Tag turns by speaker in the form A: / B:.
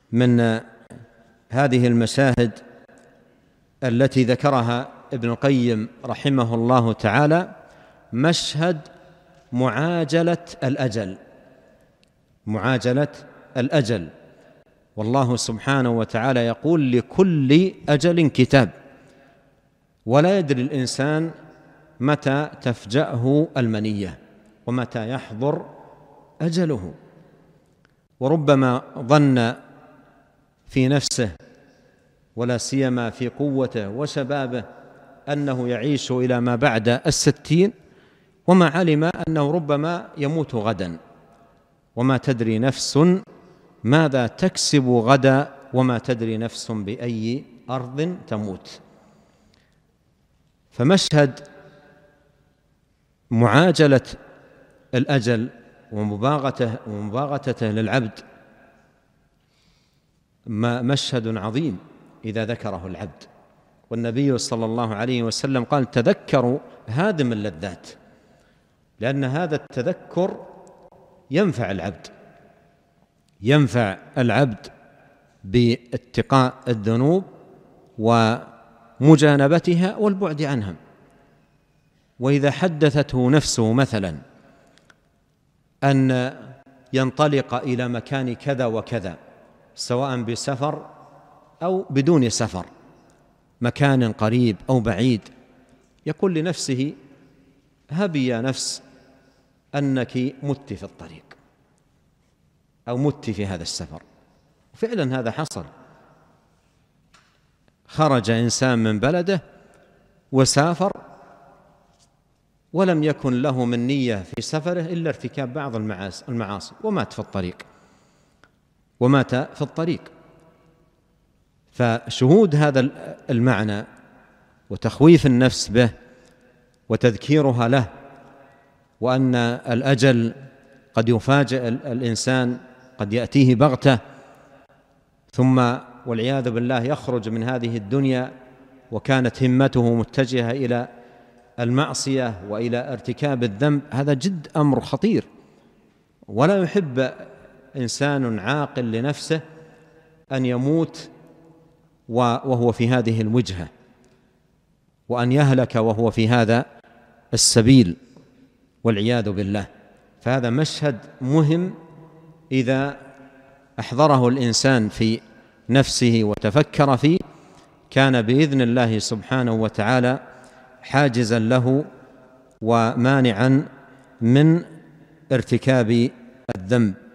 A: من هذه المشاهد التي ذكرها ابن القيم رحمه الله تعالى مشهد معاجلة الأجل. والله سبحانه وتعالى يقول: لكل أجل كتاب، ولا يدري الإنسان متى تفجأه المنية ومتى يحضر أجله. وربما ظن في نفسه ولا سيما في قوته وشبابه أنه يعيش إلى ما بعد 60، وما علم أنه ربما يموت غدا، وما تدري نفس ماذا تكسب غدا، وما تدري نفس بأي أرض تموت. فمشهد معاجلة الأجل ومباغتته للعبد مشهد عظيم إذا ذكره العبد. والنبي صلى الله عليه وسلم قال: تذكروا هادم اللذات، لأن هذا التذكر ينفع العبد باتقاء الذنوب ومجانبتها والبعد عنها. وإذا حدثته نفسه مثلا أن ينطلق إلى مكان كذا وكذا، سواء بسفر أو بدون سفر، مكان قريب أو بعيد، يقول لنفسه: هبي يا نفس أنك مت في الطريق أو مت في هذا السفر. فعلا هذا حصل، خرج إنسان من بلده وسافر ولم يكن له من نية في سفره إلا ارتكاب بعض المعاصي، ومات في الطريق. فشهود هذا المعنى وتخويف النفس به وتذكيرها له، وأن الأجل قد يفاجئ الإنسان، قد يأتيه بغتة، ثم والعياذ بالله يخرج من هذه الدنيا وكانت همته mتجهة إلى المعصية وإلى ارتكاب الذنب. هذا جد أمر خطير، ولا يحب إنسان عاقل لنفسه أن يموت وهو في هذه الوجهة، وأن يهلك وهو في هذا السبيل والعياذ بالله. فهذا مشهد مهم إذا أحضره الإنسان في نفسه وتفكر فيه، كان بإذن الله سبحانه وتعالى حاجزا له ومانعا من ارتكاب الذنب.